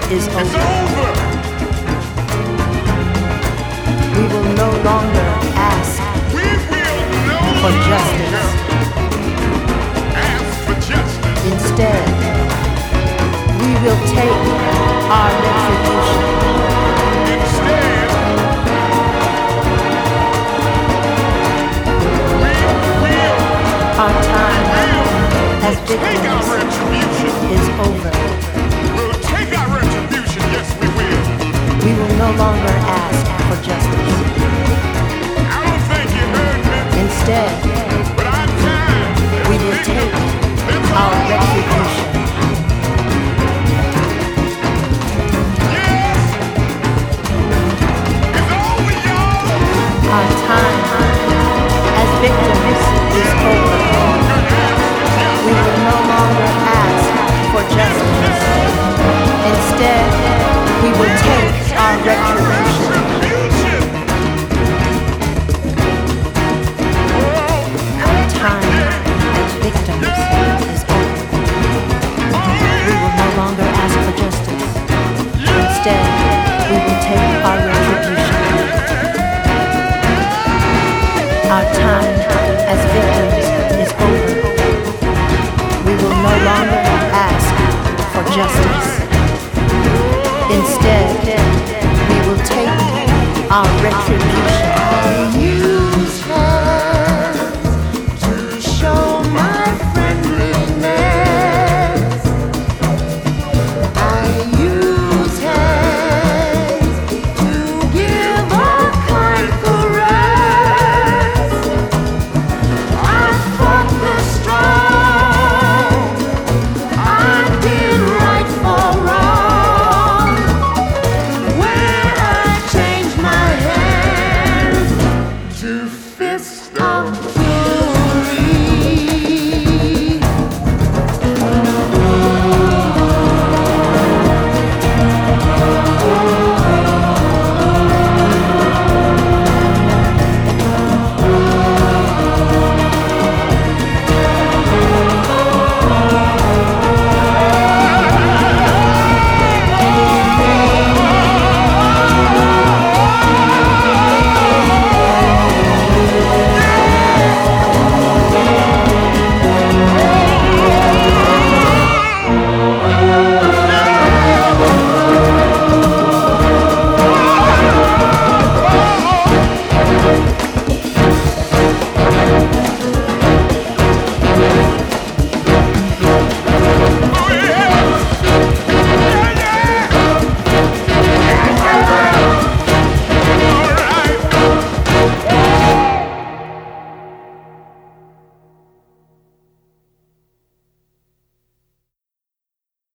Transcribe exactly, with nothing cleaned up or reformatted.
is It's over. over. We will no longer ask We will no for longer justice. ask for justice. Instead, we will take our retribution. Instead, we will, Our time as take our victims retribution. is over. We'll take our retribution. Yes, we will. We will no longer ask for justice. I don't think you heard me, Instead, but our time we as will take victims, it's our all over. retribution. Yes, it's over, y'all. Our time as victims is over. We will no longer ask for justice. Instead, we will take our retribution. Retribution. Our time as victims is over. We will no longer ask for justice. Instead, we will take our retribution. Our time as victims is over. We will no longer ask for justice. Instead, we will take our retribution.